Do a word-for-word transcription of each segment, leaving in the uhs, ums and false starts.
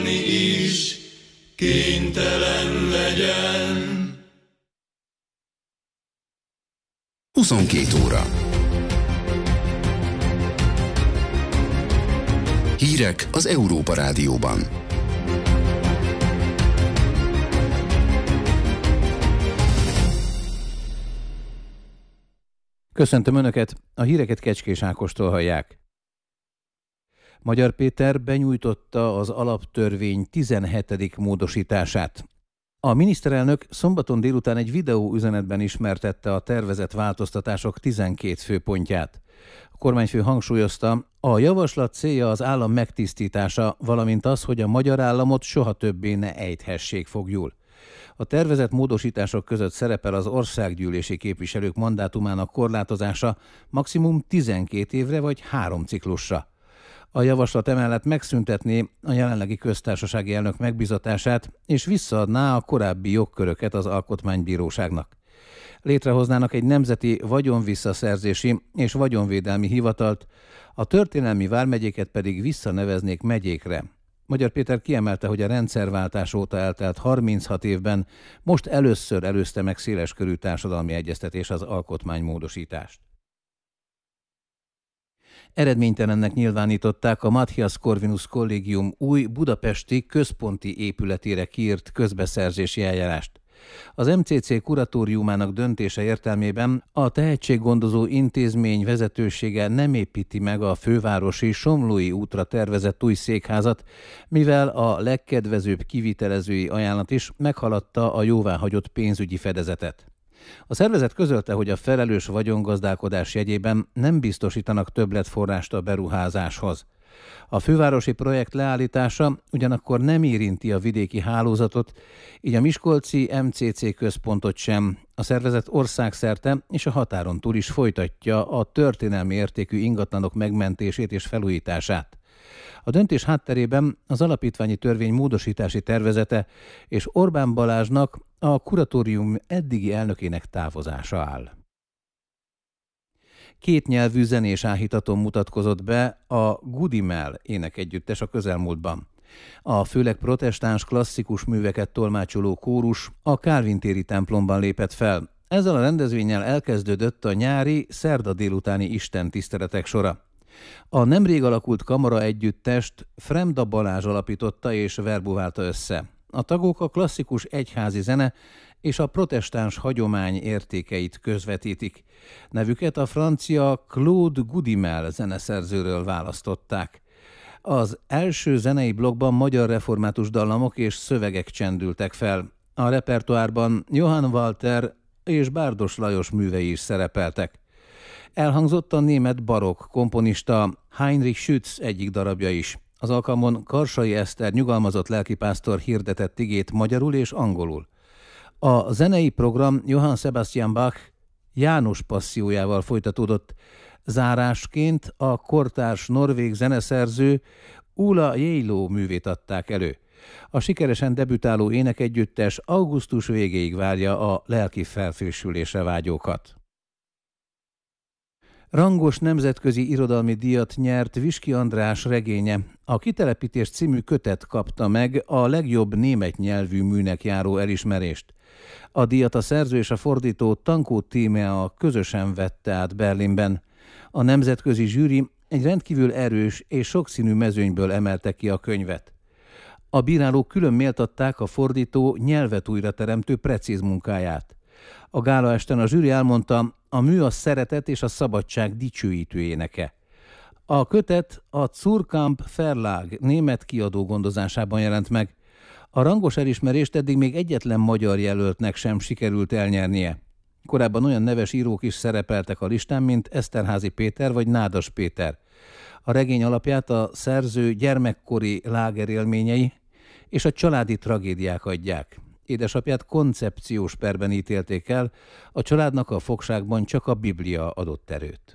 valami is kénytelen legyen. huszonkét óra. Hírek az Európa Rádióban. Köszöntöm Önöket, a híreket Kecskés Ákostól hallják. Magyar Péter benyújtotta az alaptörvény tizenhetedik módosítását. A miniszterelnök szombaton délután egy videóüzenetben ismertette a tervezett változtatások tizenkét főpontját. A kormányfő hangsúlyozta, a javaslat célja az állam megtisztítása, valamint az, hogy a magyar államot soha többé ne ejthessék foglyul. A tervezett módosítások között szerepel az országgyűlési képviselők mandátumának korlátozása maximum tizenkét évre vagy három ciklusra. A javaslat emellett megszüntetné a jelenlegi köztársasági elnök megbízatását, és visszaadná a korábbi jogköröket az Alkotmánybíróságnak. Létrehoznának egy nemzeti vagyonvisszaszerzési és vagyonvédelmi hivatalt, a történelmi vármegyéket pedig visszaneveznék megyékre. Magyar Péter kiemelte, hogy a rendszerváltás óta eltelt harminchat évben most először előzte meg széleskörű társadalmi egyeztetés az alkotmánymódosítást. Eredménytelennek nyilvánították a Matthias Corvinus Kollégium új budapesti központi épületére kiírt közbeszerzési eljárást. Az em cé cé kuratóriumának döntése értelmében a tehetséggondozó intézmény vezetősége nem építi meg a fővárosi Somlói útra tervezett új székházat, mivel a legkedvezőbb kivitelezői ajánlat is meghaladta a jóváhagyott pénzügyi fedezetet. A szervezet közölte, hogy a felelős vagyongazdálkodás jegyében nem biztosítanak többletforrást a beruházáshoz. A fővárosi projekt leállítása ugyanakkor nem érinti a vidéki hálózatot, így a miskolci em cé cé központot sem. A szervezet országszerte és a határon túl is folytatja a történelmi értékű ingatlanok megmentését és felújítását. A döntés hátterében az alapítványi törvény módosítási tervezete és Orbán Balázsnak, a kuratórium eddigi elnökének távozása áll. Kétnyelvű zenés áhítaton mutatkozott be a Goodimel énekegyüttes a közelmúltban. A főleg protestáns klasszikus műveket tolmácsoló kórus a Kálvin-téri templomban lépett fel. Ezzel a rendezvénnyel elkezdődött a nyári, szerda délutáni istentiszteletek sora. A nemrég alakult kamara együttest Fremda Balázs alapította és verbuválta össze. A tagok a klasszikus egyházi zene és a protestáns hagyomány értékeit közvetítik. Nevüket a francia Claude Goodimel zeneszerzőről választották. Az első zenei blokkban magyar református dallamok és szövegek csendültek fel. A repertoárban Johann Walter és Bárdos Lajos művei is szerepeltek. Elhangzott a német barokk komponista Heinrich Schütz egyik darabja is. Az alkalmon Karsai Eszter nyugalmazott lelkipásztor hirdetett igét magyarul és angolul. A zenei program Johann Sebastian Bach János passziójával folytatódott. Zárásként a kortárs norvég zeneszerző Ula Jeilo művét adták elő. A sikeresen debütáló énekegyüttes augusztus végéig várja a lelki felfrissülésre vágyókat. Rangos nemzetközi irodalmi díjat nyert Viski András regénye. A Kitelepítés című kötet kapta meg a legjobb német nyelvű műnek járó elismerést. A díjat a szerző és a fordító Tankó Tímea közösen vette át Berlinben. A nemzetközi zsűri egy rendkívül erős és sokszínű mezőnyből emelte ki a könyvet. A bírálók külön méltatták a fordító nyelvet újra teremtő precíz munkáját. A gálaesten a zsűri elmondta, a mű a szeretet és a szabadság dicsőítő éneke. A kötet a Zurkamp Verlag német kiadó gondozásában jelent meg. A rangos elismerést eddig még egyetlen magyar jelöltnek sem sikerült elnyernie. Korábban olyan neves írók is szerepeltek a listán, mint Eszterházy Péter vagy Nádas Péter. A regény alapját a szerző gyermekkori lágerélményei és a családi tragédiák adják. Édesapját koncepciós perben ítélték el, a családnak a fogságban csak a Biblia adott erőt.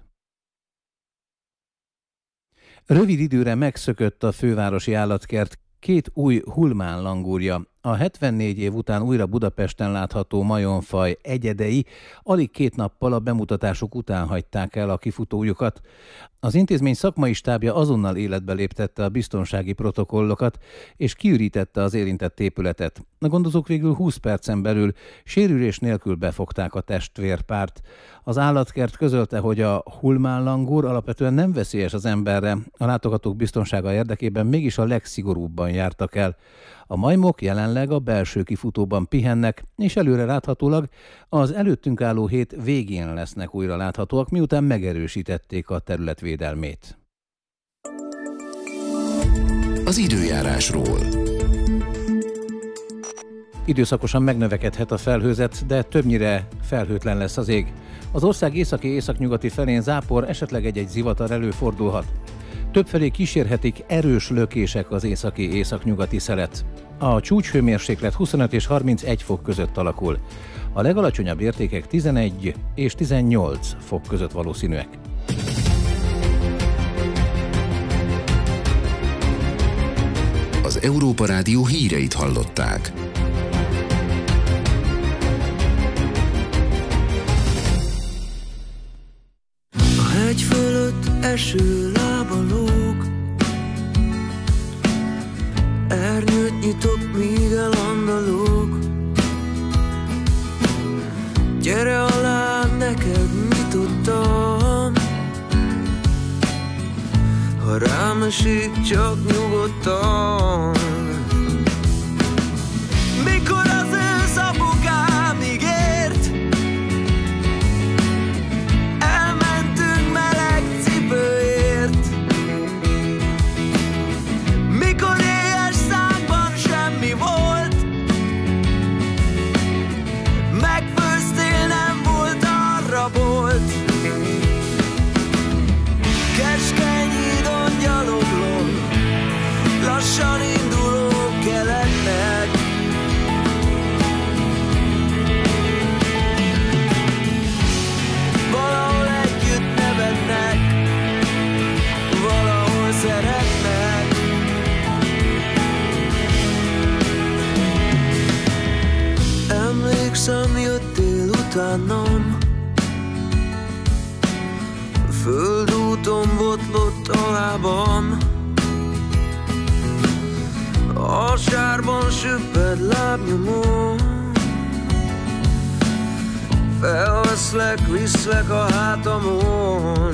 Rövid időre megszökött a fővárosi állatkert két új hulmán langúrja. A hetvennégy év után újra Budapesten látható majomfaj egyedei alig két nappal a bemutatásuk után hagyták el a kifutójukat. Az intézmény szakmai stábja azonnal életbe léptette a biztonsági protokollokat, és kiürítette az érintett épületet. A gondozók végül húsz percen belül sérülés nélkül befogták a testvérpárt. Az állatkert közölte, hogy a hulmánlangur alapvetően nem veszélyes az emberre, a látogatók biztonsága érdekében mégis a legszigorúbban jártak el. A majmok jelenleg a belső kifutóban pihennek, és előre láthatólag az előttünk álló hét végén lesznek újra láthatóak, miután megerősítették a terület védelmét. Az időjárásról. Időszakosan megnövekedhet a felhőzet, de többnyire felhőtlen lesz az ég. Az ország északi-északnyugati felén zápor, esetleg egy-egy zivatar előfordulhat. Többfelé kísérhetik erős lökések az északi-északnyugati szelet. A csúcshőmérséklet huszonöt és harmincegy fok között alakul. A legalacsonyabb értékek tizenegy és tizennyolc fok között valószínűek. Az Európa Rádió híreit hallották. A hegy fölött eső lábalók, ernyőt nyitok, míg elandalok. Gyere alá, neked nyitottam, ha rám esik, csak nyugodtan. Mikor az ősz apukám ígért, elmentünk meleg cipőért. Mikor éhes számban semmi volt, megfőztél, nem volt, arra volt. Keskeny hídon gyaloglom, lassan indulok keletnek. Valahol együtt nevetnek, valahol szeretnek. Emlékszem, jöttél utánam, földúton botlott a lábam. A sárban süpped lábnyomon, felveszlek, viszlek a hátamon.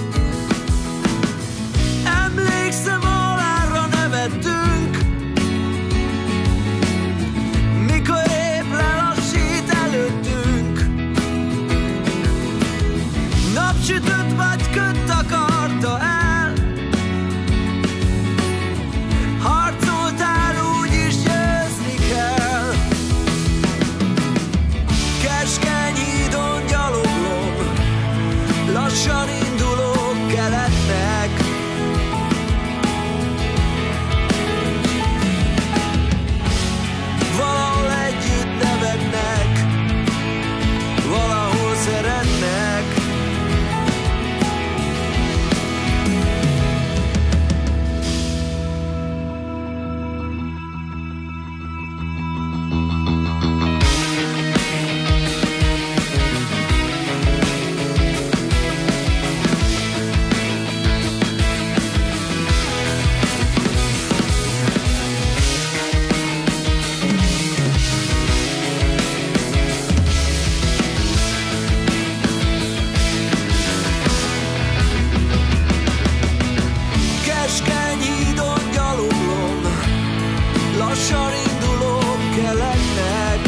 Emlékszem, halálra nevettünk, mikor épp lelassít előttünk. Napsütött vagy köt takarta el, harcoltál, úgyis győzni kell. Keskeny hídon gyaloglom, lassan indulok keletnek. Valahol együtt nevetnek, valahol szeretnek. Keskeny hídon gyaloglom, lassan indulok keletnek.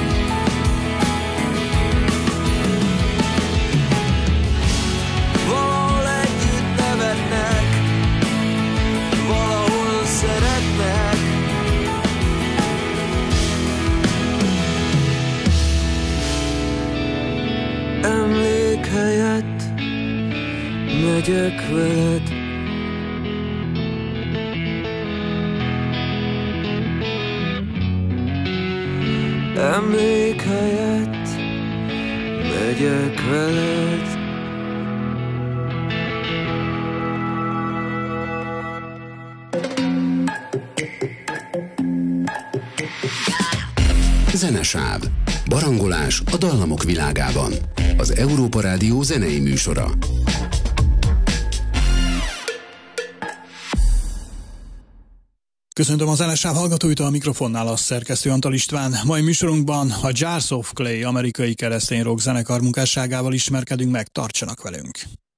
Valahol együtt nevetnek, valahol szeretnek. Emlék helyett megyek veled, emlék helyett megyek veled. Zenesáv. Barangolás a dallamok világában. Az Európa Rádió zenei műsora. Köszöntöm a Zenesáv hallgatóit, a mikrofonnál a szerkesztő Antal István. Mai műsorunkban a Jars of Clay amerikai keresztény rock zenekar munkásságával ismerkedünk meg, tartsanak velünk!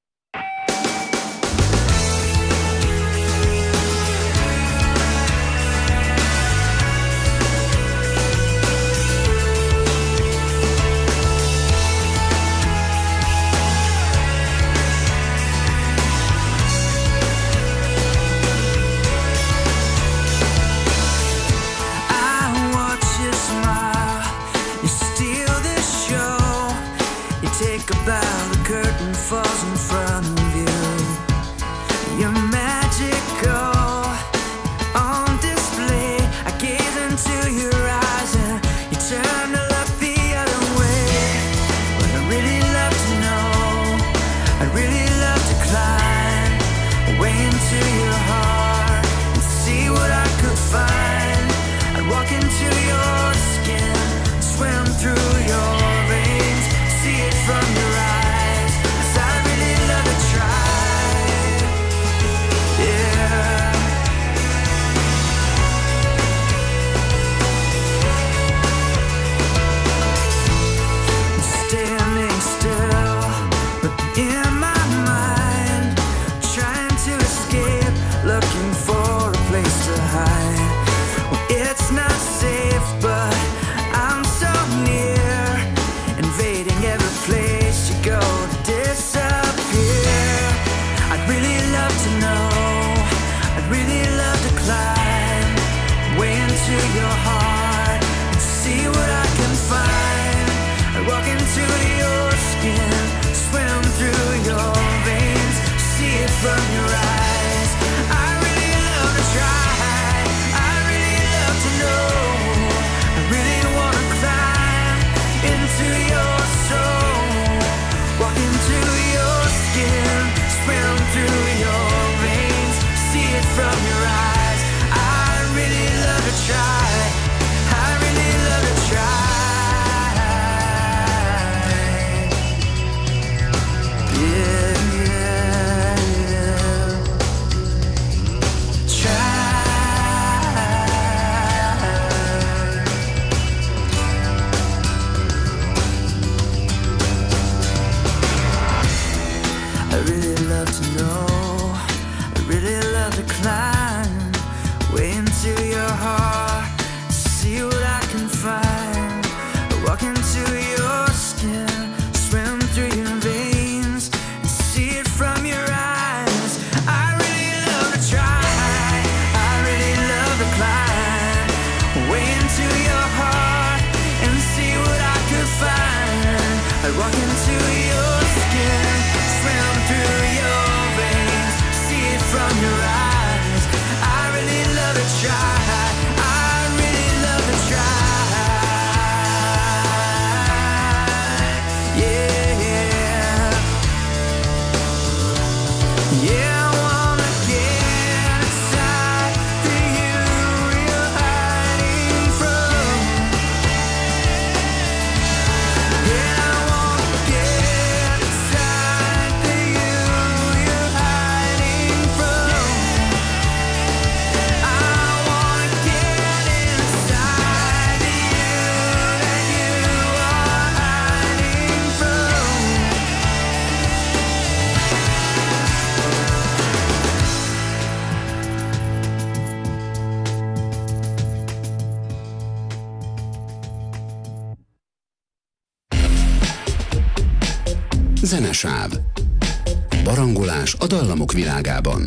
About the curtain falls in front of you. You're magical on display. I gaze into your eyes and you turn to look the other way. But I really love to know, I really love to climb way into your heart and see what I could find. I'd walk into your skin, swim through your veins, see it from your eyes, 'cause I really love to try, yeah. I'm standing still, but in my mind, trying to escape, looking for a place to hide. Well, it's not safe, but I'm so near, invading every place you go to disappear. I'd really love to know, I'd really love to climb way into your heart and see what I can find. I'd walk into your skin, swim through your veins, see it from your eyes. I really love to try, I really love to know, I really want to climb into your soul, walk into your skin, swim through your veins, see it from your eyes. I really love to try, I really love to try, yeah, yeah, yeah. Try. I really love to know, I really love to climb way into your heart, see what I can find. I walk into your skin, swim through your veins, and see it from your eyes. I really love to try, I really love to climb way into your heart and see what I could find. I walk into your skin, swim through your veins, see it from your eyes. I really love to try, I really love to try, yeah, yeah, I wanna get inside the you you're hiding from. Yeah, I wanna get inside the you you're hiding from. I wanna get inside the you that you are hiding from. Zenesáv. Barangolás a dallamok világában.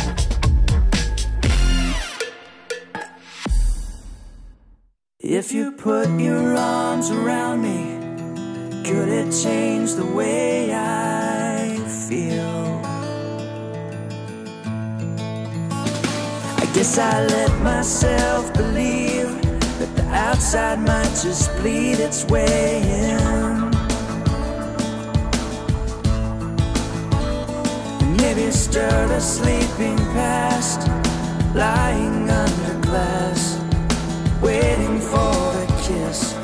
If you put your arms around me, could it change the way I feel? I guess I let myself believe that the outside might just bleed its way in. Maybe stirred a sleeping past, lying under glass, waiting for a kiss.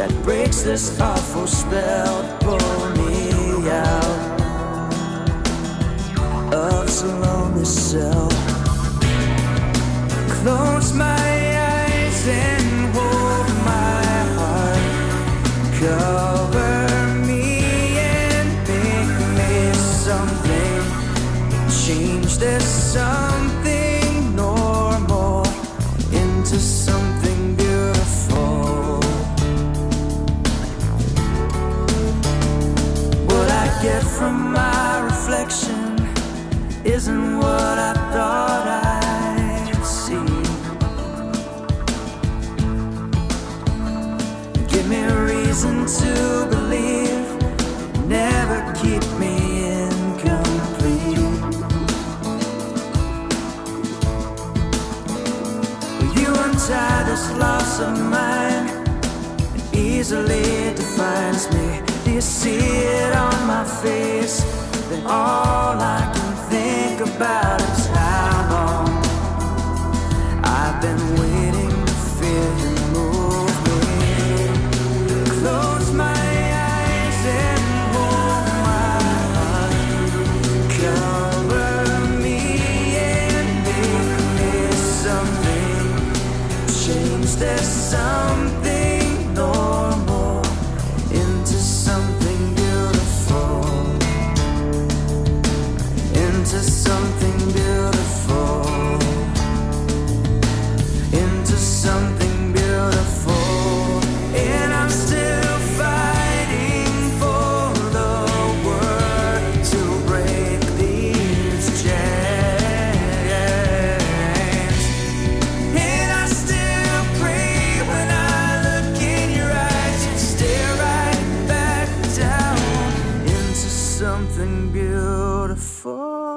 that breaks this awful spell. Pull me out of this lonely cell. Close my eyes and hold my heart. Cover me and make me something. Change this something normal into something beautiful. What I get from my reflection isn't what I thought I'd see. Give me a reason to believe, never keep me incomplete. Will you untie this loss of mine? It easily defines me. Do you see it on my face? Then all I can think about is how long I've been waiting to feel you move me. Close my eyes and hold my heart. Cover me and make me something. Change this something normal into something beautiful. Into something beautiful. Into something beautiful. And I'm still fighting for the word to break these chains. And I still pray when I look in your eyes, you stare right back down into something beautiful.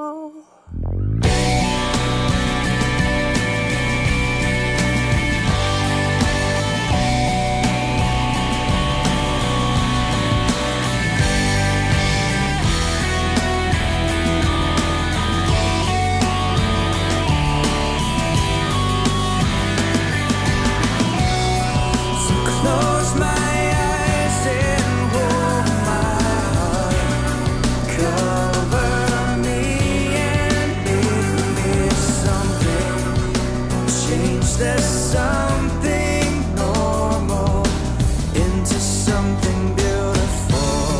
Close my eyes and hold my heart. Cover me and make me something. Change this something normal into something beautiful.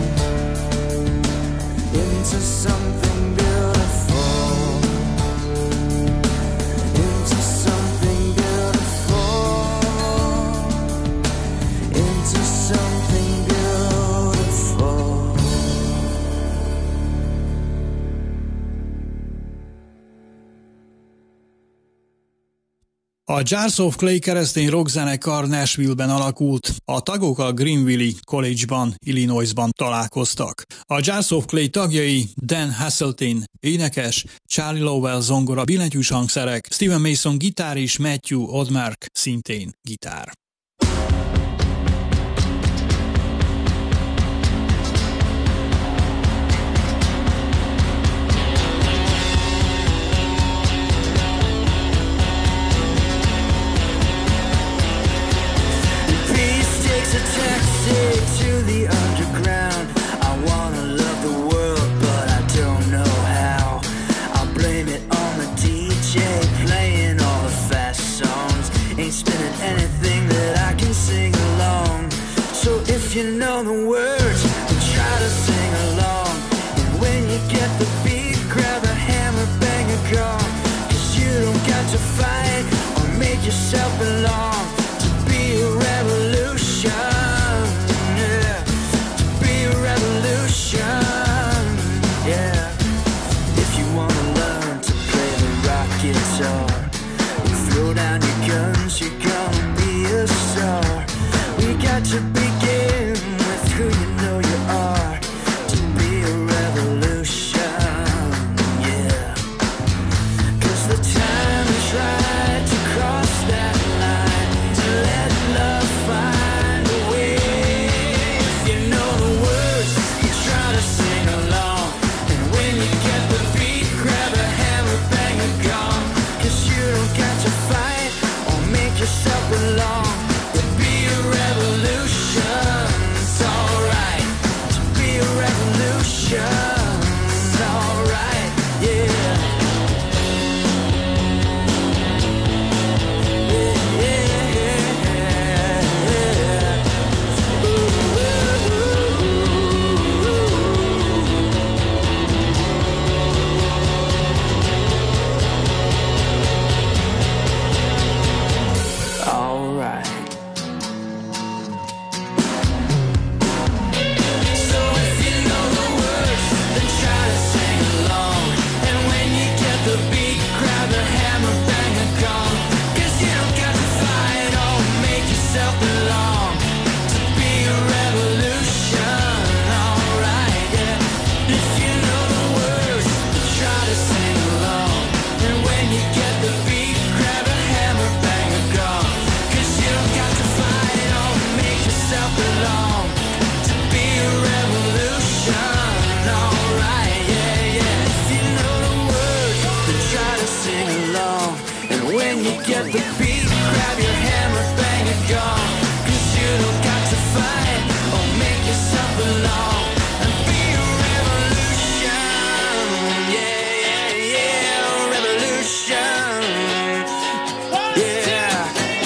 Into something beautiful. Into something beautiful. Into something beautiful. A Jars of Clay keresztény rockzenekar Nashville-ben alakult, a tagok a Greenville College-ban, Illinoisban találkoztak. A Jars of Clay tagjai Dan Hasseltine énekes, Charlie Lowell zongora, billentyűs hangszerek, Steven Mason gitár és Matthew Odmark szintén gitár. Peace takes a taxi to the underground. I wanna love the world, but I don't know how. I'll blame it on the D J playing all the fast songs. Ain't spinning anything that I can sing along. So if you know the words, then try to sing along. And when you get the beat, grab a hammer, bang a gong. 'Cause you don't got to fight or make yourself belong. To be a revolution, yeah. To be a revolution, yeah. If you wanna learn to play the rock guitar, throw down your guns, you're gonna be a star. We got to begin with who you know you are. To be a revolution, yeah. 'Cause the time is right to cross that line, to let love find a way. If you know the words, you try to sing along. And when you get the beat, grab a hammer, bang a gong. 'Cause you don't got to fight or make yourself belong. But be a revolution. grab your hammer, bang your gong, 'cause you don't got to fight or make yourself belong. And be a revolution, yeah, yeah, yeah, revolution, yeah.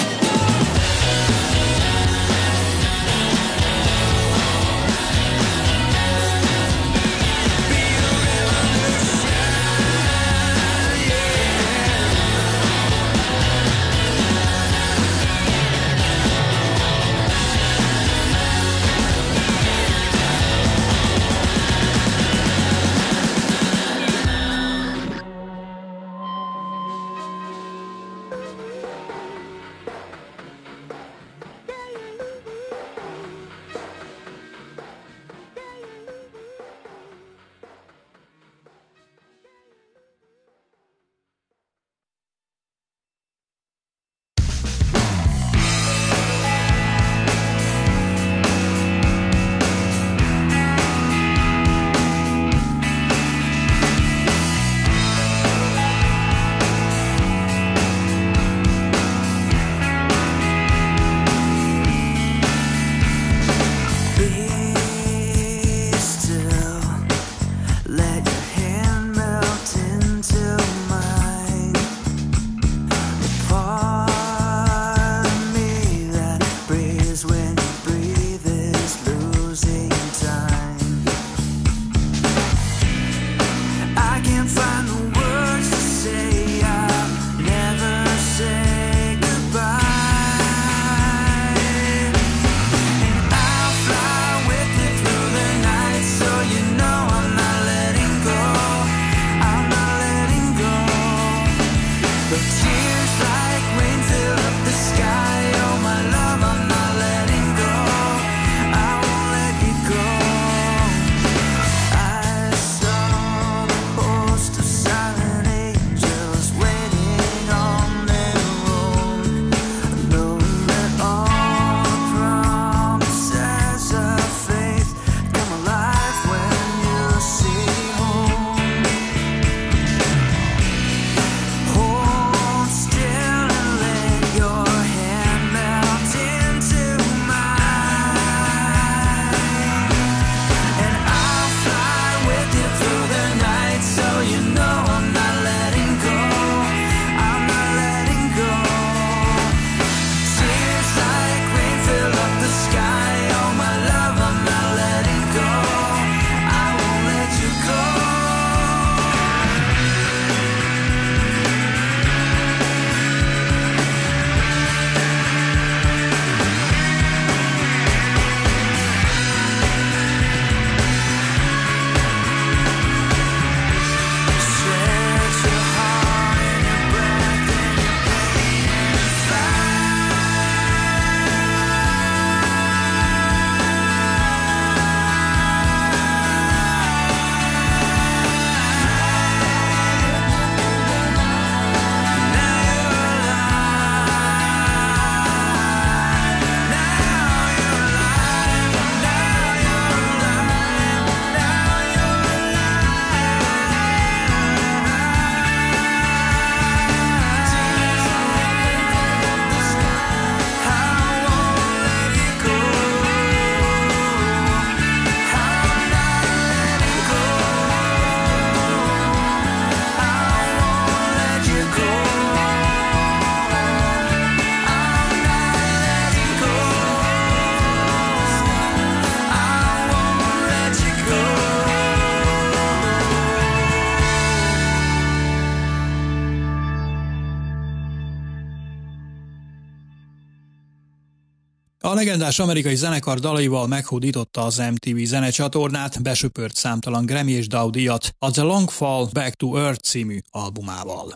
A legendás amerikai zenekar dalaival meghódította az em té vé zenecsatornát, besöpört számtalan Grammy és Dow díjat a The Long Fall Back to Earth című albumával.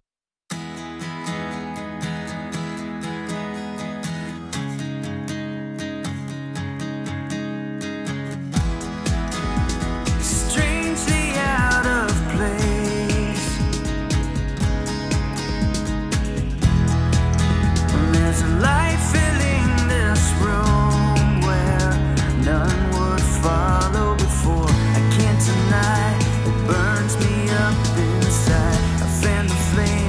Burns me up inside. I fan the flame.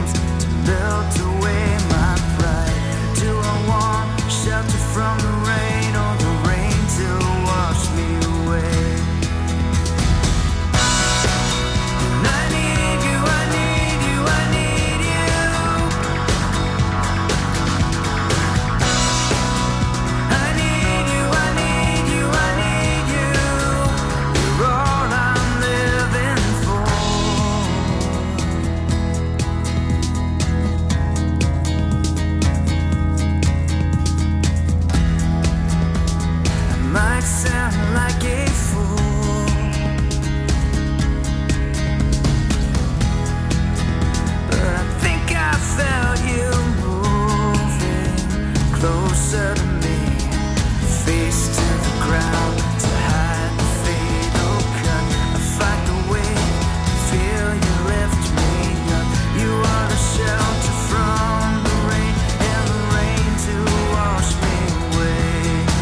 closer to me, face to the ground to hide the fatal cut. I fight the weight, feel you lift me up. You are the shelter from the rain and the rain to wash me away.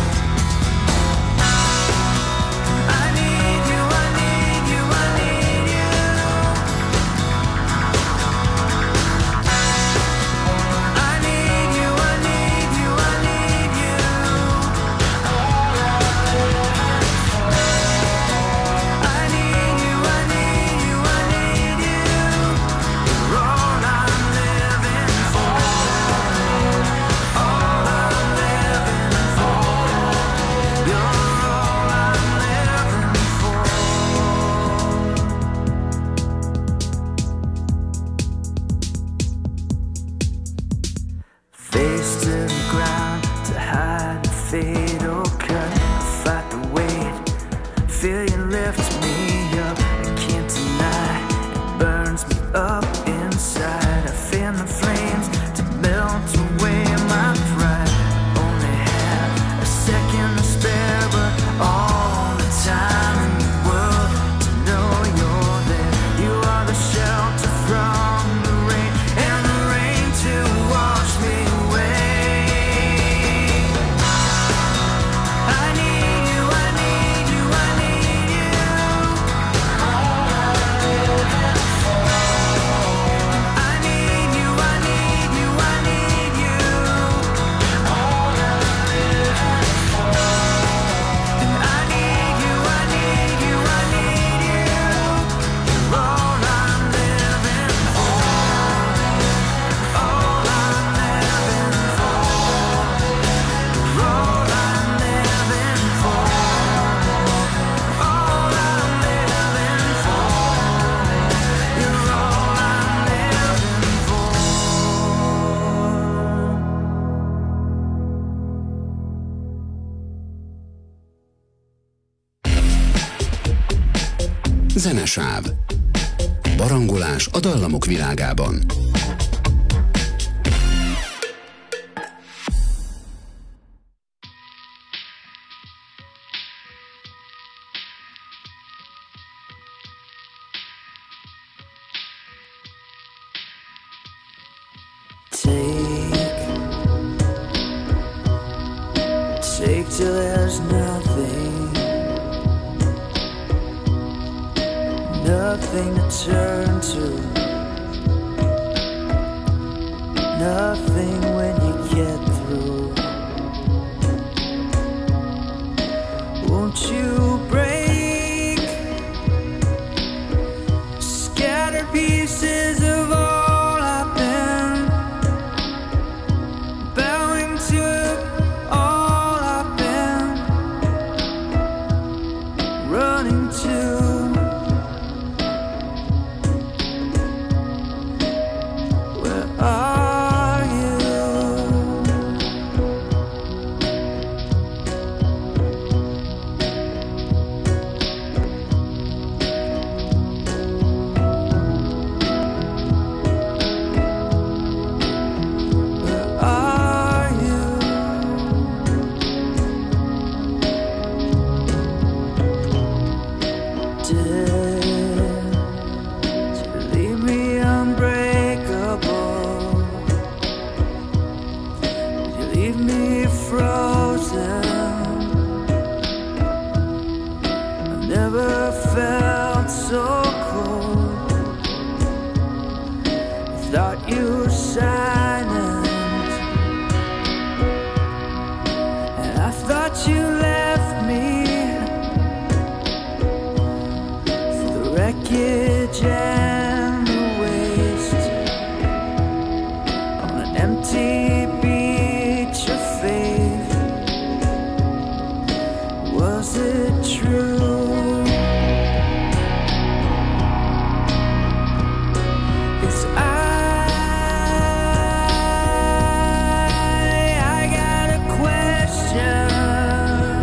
I need you, I need you, I need you. I need you, I need you, I need you. I need you, I need you, I need you. You're all I'm living for. All I'm living for. You're all I'm living for. Face to the ground to hide the fatal cut. I fight the weight, feel you lift me up. I can't deny, it burns me up inside. I fan the flames to melt away my pride. Only have a second to spare, but all the time in the world to know you're there. You are the shelter from the rain and the rain to wash me away. I need you, I need you, I need you. I need you, I need you, I need you. And I need you, I need you, I need you. You're all I'm living for. All I'm living for. You're all I'm living for. All I'm living for. You're all I'm living for. Zenesáv. Barangolás a dallamok világában. Take, take till there's nothing, nothing to turn to, nothing when you get through. Won't you break, scatter pieces of all I've been, bowing to all I've been, running to. Where are you? Where are you? Did you leave me unbreakable? Did you leave me frozen? I never felt so cold. I thought you were silent, and I thought you left me for the wreckage and the waste on an empty beach of faith. Was it true? 'Cause I, I got a question.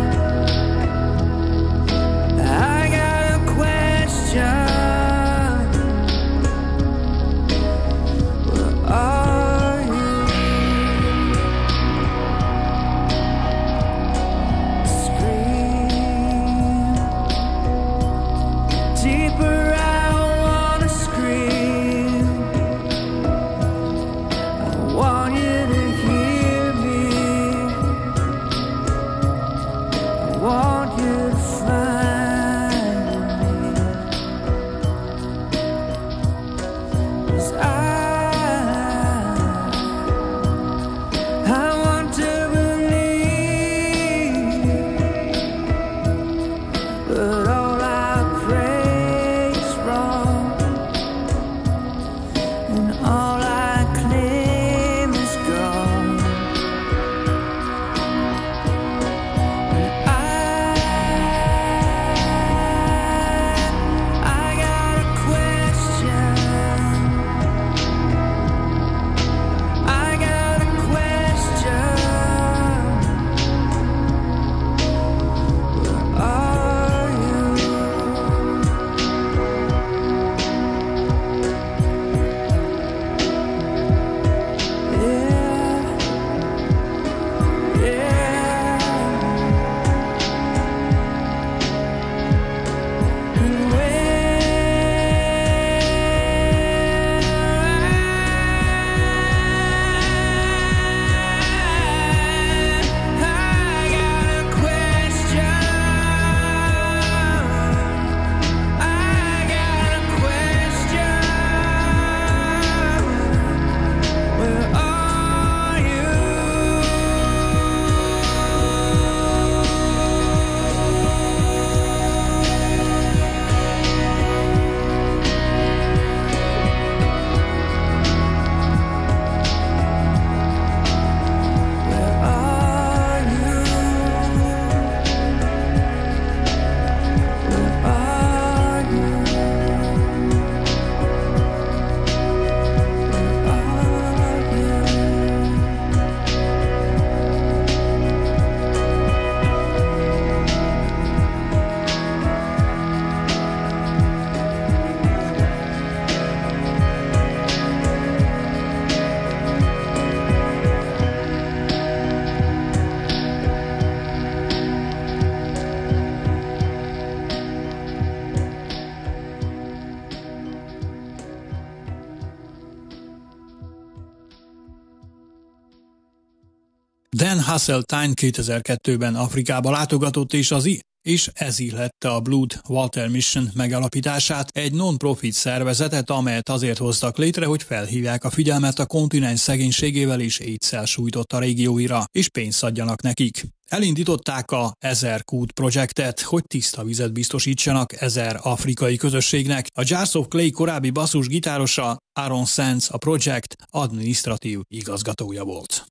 Dan Hasseltine kétezer-kettőben Afrikába látogatott, és az I és ez illette a Blood Water Mission megalapítását, egy non-profit szervezetet, amelyet azért hoztak létre, hogy felhívják a figyelmet a kontinens szegénységével és AIDS-szel sújtott a régióira, és pénzt adjanak nekik. Elindították a Ezer Kút projektet, hogy tiszta vizet biztosítsanak ezer afrikai közösségnek. A Jars of Clay korábbi basszusgitárosa Aaron Sands a projekt adminisztratív igazgatója volt.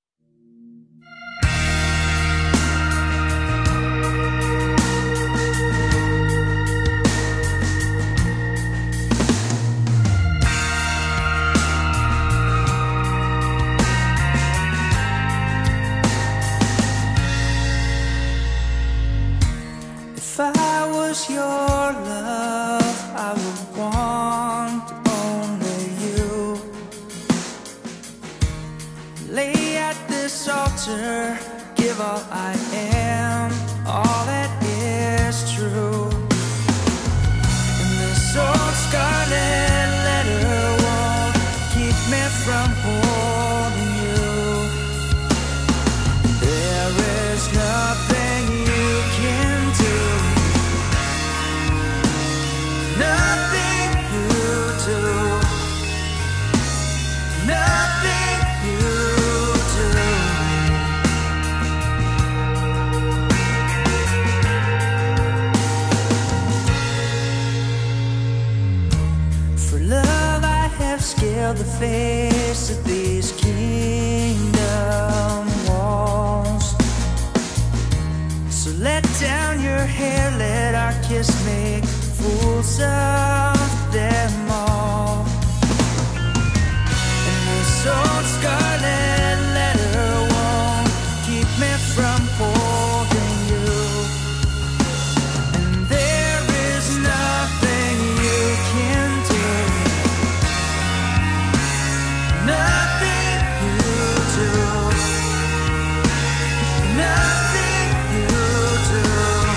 If I was your love, I would want only you. Lay at this altar, give all I am, all that is true. And this old scarlet letter won't keep me from holding you. There is nothing you can do. Nothing you do, nothing you do. For love I have scaled the face of these kingdom walls. So let down your hair, let our kiss make fools of them all. And this old scarlet letter won't keep me from holding you. And there is nothing you can do, nothing you do, nothing you do,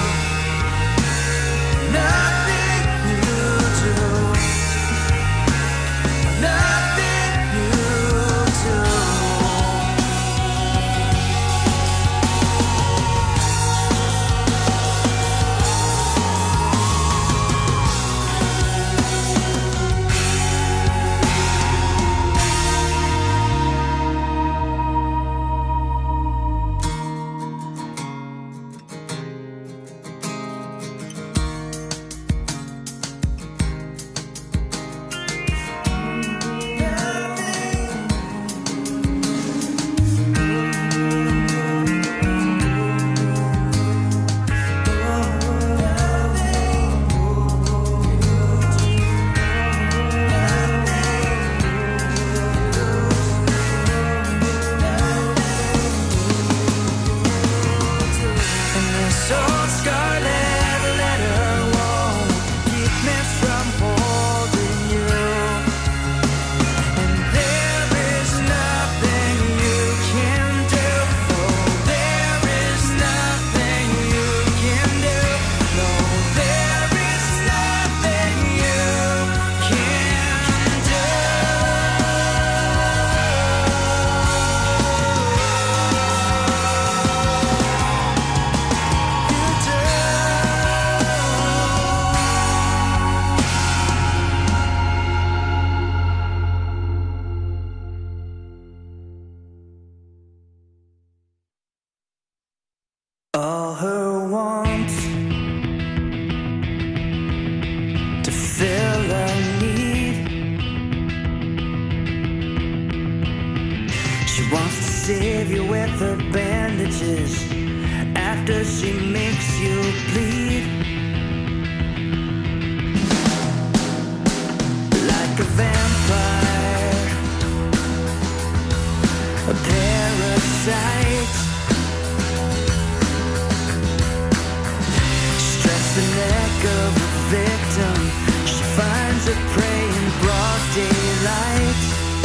nothing you do, nothing you do. And this old scarlet letter won't keep me from holding you. And there is nothing you can do. No, there is nothing you can do. No, there is nothing you can do. All her wants to fill a need. She wants to save you with her bandages after she makes you bleed. Like a vampire, a parasite. Stress the neck of a victim. She finds her prey in broad daylight.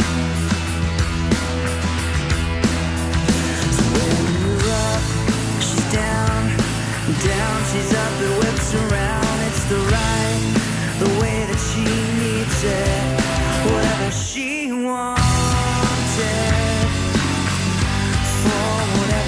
So when you're up, she's down, down, she's up, it whips around. It's the right, the way that she needs it, whatever she wanted, for whatever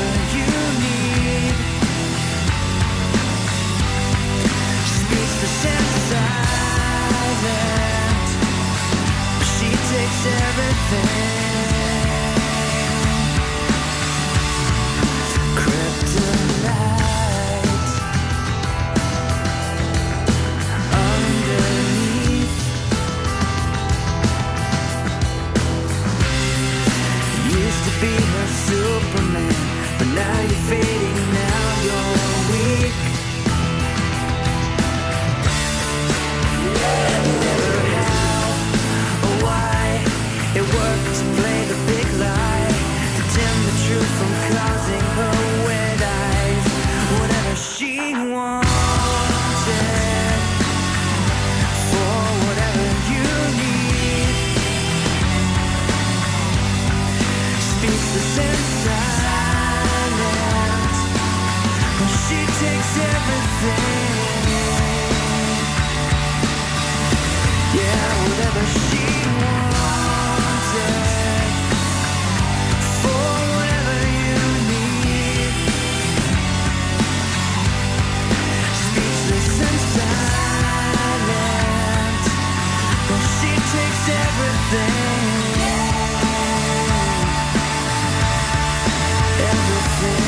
from causing her wet eyes. Whatever she wanted, for whatever you need, speechless and silent, but she takes everything. Yeah, whatever she wanted, for whatever you need, speechless and silent, but she takes everything, everything.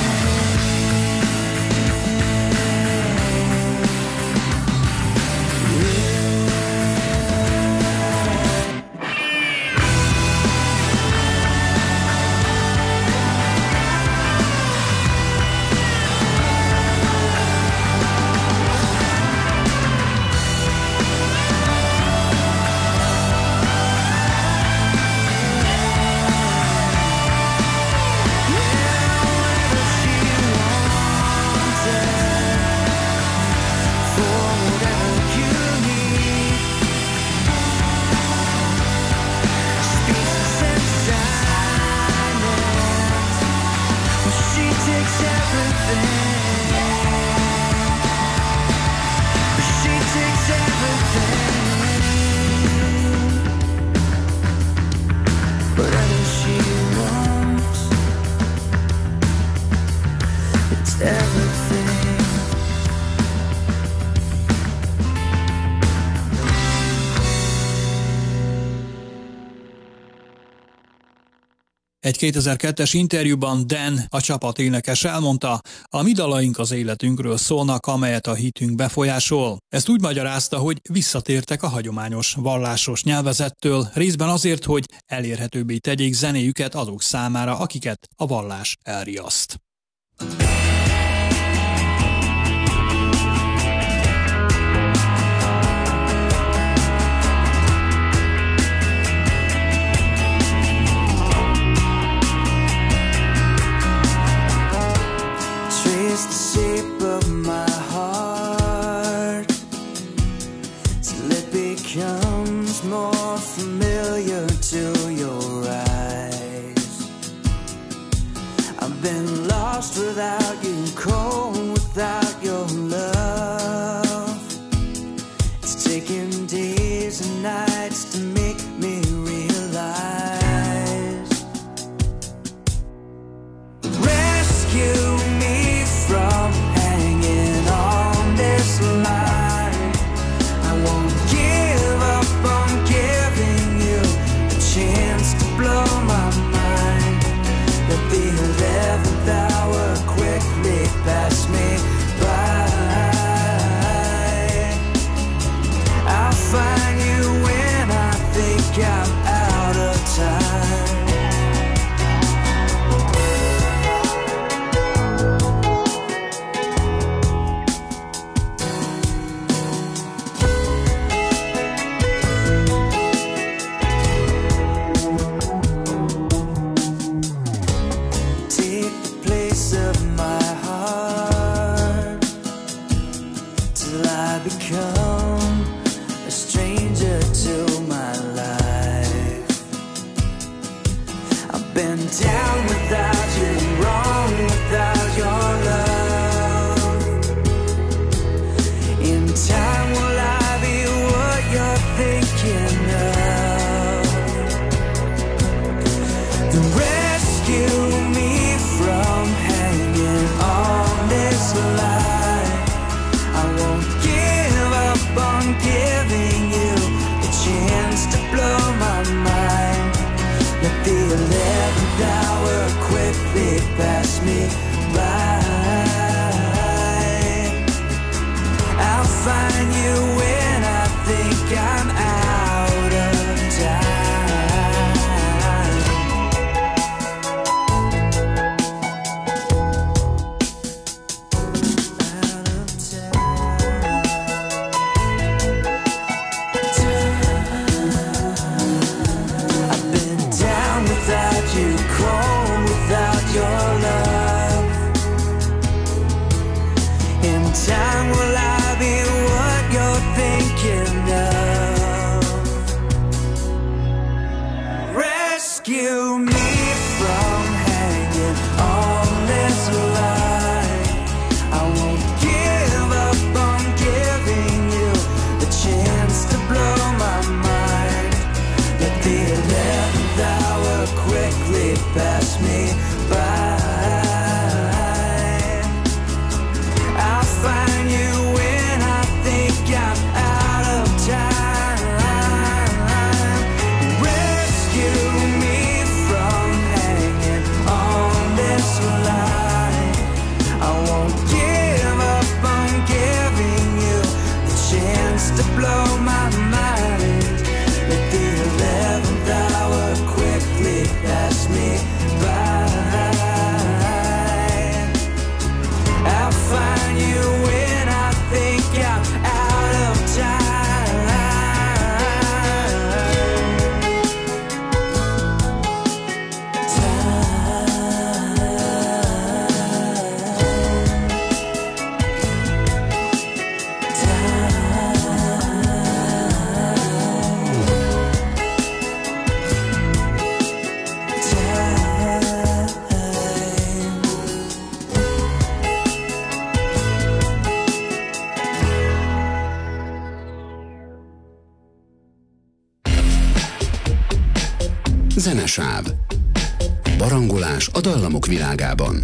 Egy kétezer-kettes interjúban Dan, a csapat énekes elmondta, a mi dalaink az életünkről szólnak, amelyet a hitünk befolyásol. Ezt úgy magyarázta, hogy visszatértek a hagyományos, vallásos nyelvezettől, részben azért, hogy elérhetőbbé tegyék zenéjüket azok számára, akiket a vallás elriaszt. The shape of my heart till it becomes more familiar to your eyes. I've been lost without you, cold without your love. It's taken days and nights to make me realize. Rescue me from hanging on this line. I won't give up on giving you a chance to blow my mind. Let the eleventh hour quickly pass me by. I'll find you when I think I'm out of time. Become a stranger to my life. I've been down without you, wrong without your love. In time will I be what you're thinking of? To rescue me from hanging on this line. I won't give up on giving you a chance to blow my mind. Let the eleventh hour quickly pass me by. I'll find you when I think I'm out of time. Out of time. I've been down without you, cold without your to blow my mind. Let the eleventh hour quickly pass me by. I'll find you when I think I'm out of time. Zenesáv. Barangolás a dallamok világában.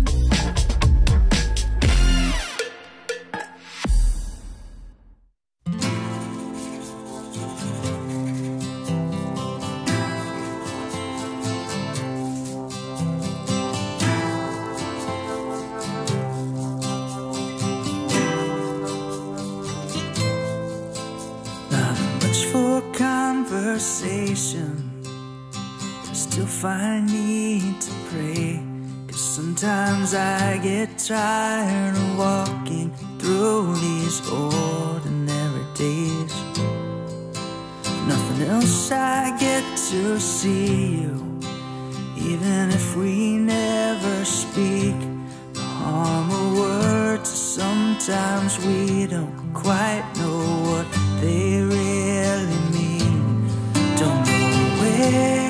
Not much for conversation. Still find need to pray, 'cause sometimes I get tired of walking through these ordinary days. Nothing else I get to see you, even if we never speak. The harm of words, sometimes we don't quite know what they really mean. Don't know where,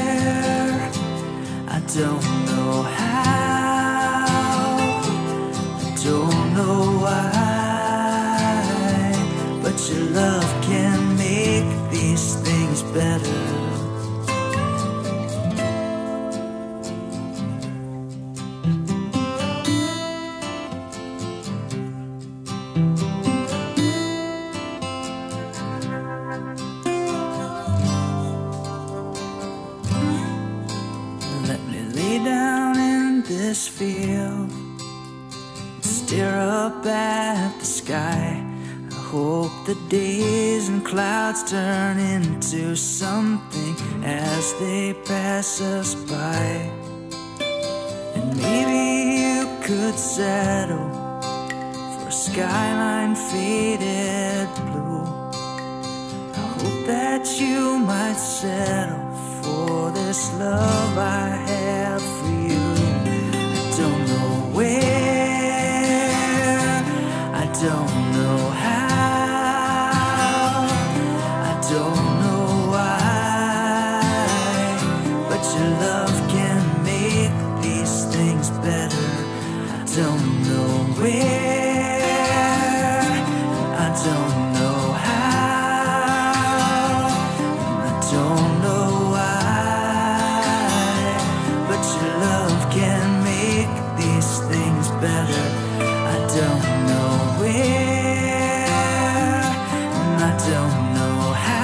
I don't know how, I don't know why, but your love can make these things better. This field, stare up at the sky. I hope the days and clouds turn into something as they pass us by. And maybe you could settle for a skyline faded blue. I hope that you might settle for this love I have for you. Don't know where, I don't know how, I don't know why, but your love can make these things better. I don't know where, I don't know how, I don't know why, but your love can make these things better. I don't know where, and I don't know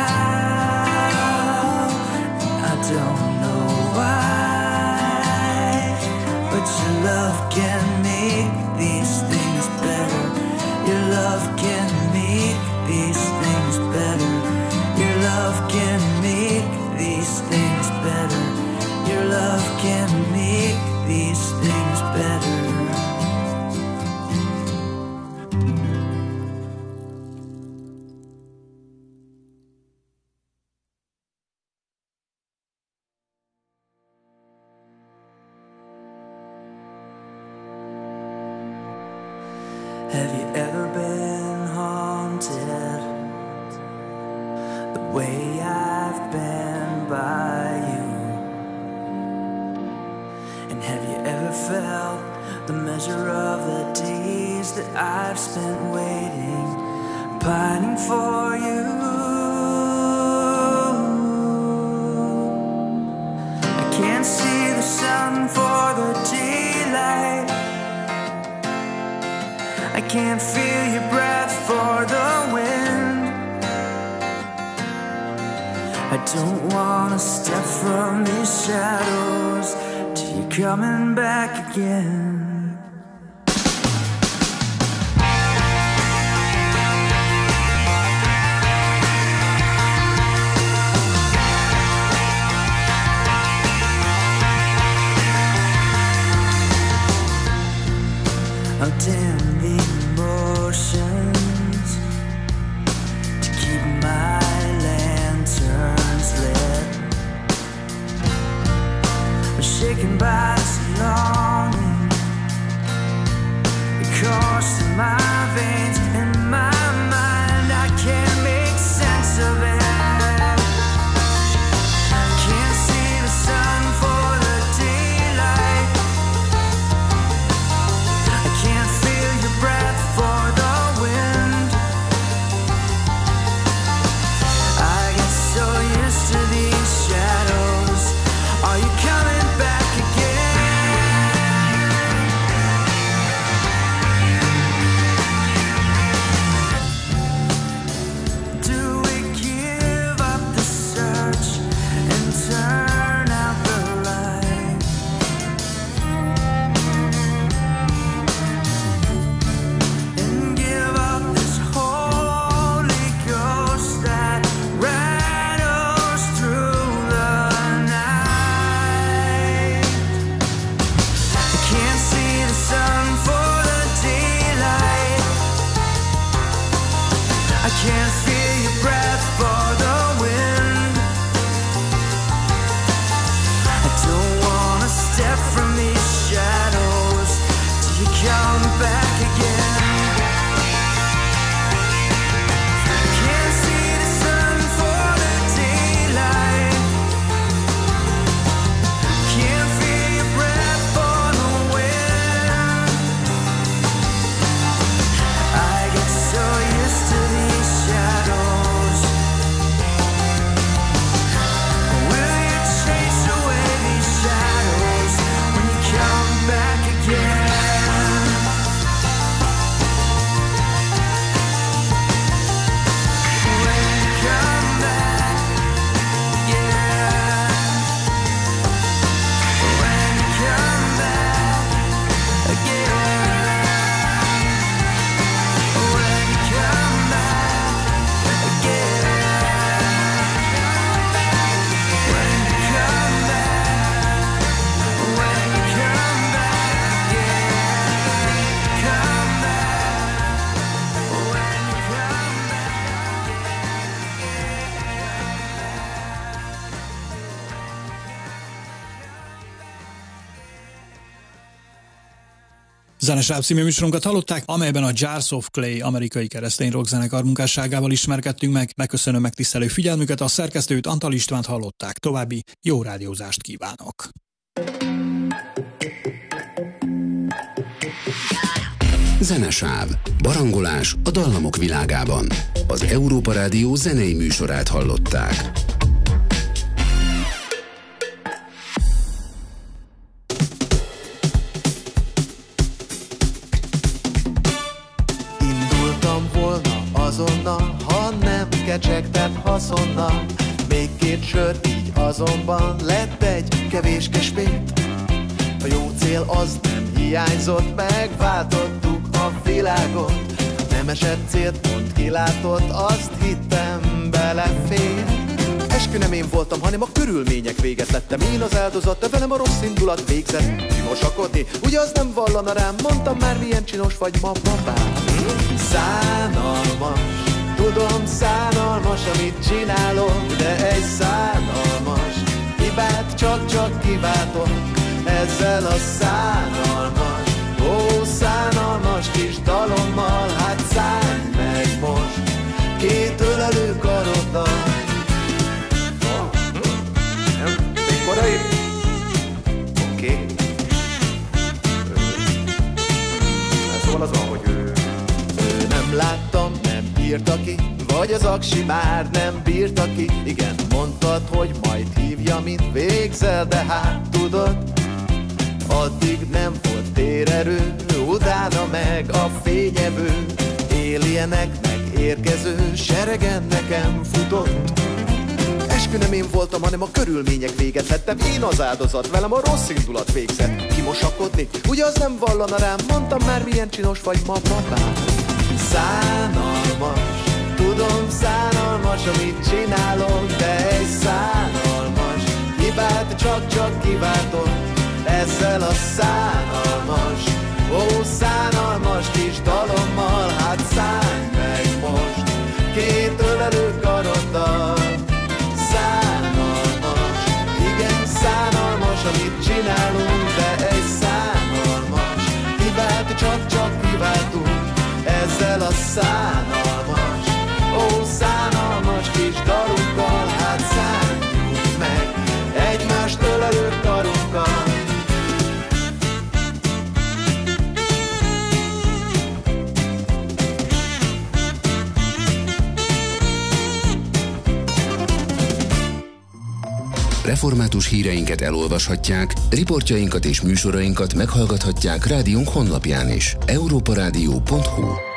how, I don't know why, but your love can make these things better. Your love can make these things better. Your love can make these things better. Your love can make these things better. Have you ever been haunted the way I've been by you? And have you ever felt the measure of the days that I've spent waiting, pining for you? I can't see the sun for the daylight, I can't feel your breath for the wind. I don't wanna step from these shadows till you're coming back again. I'll dim the emotions to keep my lanterns lit. I'm shaken by this longing, it coursing in my veins, in my mind. I can't make sense of it. Can't see the sun for the daylight. I can't feel your breath for the wind. I get so used to these shadows. Are you coming back again? Do we give up the search and turn out the light? And give up this Holy Ghost that rattles through the night? I can't see the sun for the daylight. I can't feel your breath for the wind. I don't wanna step from these shadows till you come back again. Can't see the sun for the daylight. Can't feel your breath for the wind. I get so used to these shadows. Will you chase away these shadows when you come back again? When you come back again. When you come back again. When you come back again. When you come back, when you come back again. Come back, when you come Zenesráp című műsorunkat hallották, amelyben a Jars of Clay amerikai keresztény rock zenekar munkásságával ismerkedtünk meg. Megköszönöm megtisztelő figyelmüket, a szerkesztőt, Antal Istvánt hallották. További jó rádiózást kívánok! Zenesáv. Barangolás a dallamok világában. Az Európa Rádió zenei műsorát hallották. Indultam volna azonnal, ha nem kecsegtet haszonnal. Még két sör, így azonban lett egy kevéske spét. A jó cél az nem hiányzott, megváltottuk a világot. Nem esett célt, pont kilátott, azt hittem belefér. Eskü nem én voltam, hanem a körülmények véget lettem. Én az áldozat, de velem a rossz indulat végzett. Kimosakodni, ugye az nem vallana rám. Mondtam már, milyen csinos vagy ma, papám. Szánalmas, tudom szánalmas, amit csinálok, de egy szánalmas hibát csak-csak kiváltok. Ezzel a szánalmas, ó szánalmas kis dalommal, hát szánj meg most két ölelő karoddal. Még korai? Oké. Szóval az van, hogy ő, ő nem láttam, nem írta ki, vagy az aksi már nem bírta ki. Igen, mondtad, hogy majd hívja, mint végzel, de hát tudod, addig nem volt térerő, utána meg a fényevő. Alieneknek érkező seregen nekem futott. Eskü nem én voltam, hanem a körülmények véget lettem. Én az áldozat, velem a rossz indulat végzett. Kimosakodni, ugye az nem vallana rám. Mondtam már, milyen csinos vagy ma, papám. Szánalmas, tudom szánalmas, amit csinálok, de egy szánalmas hibát csak-csak kiváltok. Ezzel a szánalmas, ó szánalmas szánalmas, ó, szánalmas kis dalunkkal, hát szánjuk meg egymást ölelő karunkkal. Református híreinket elolvashatják, riportjainkat és műsorainkat meghallgathatják rádiónk honlapján is. európa rádió pont hu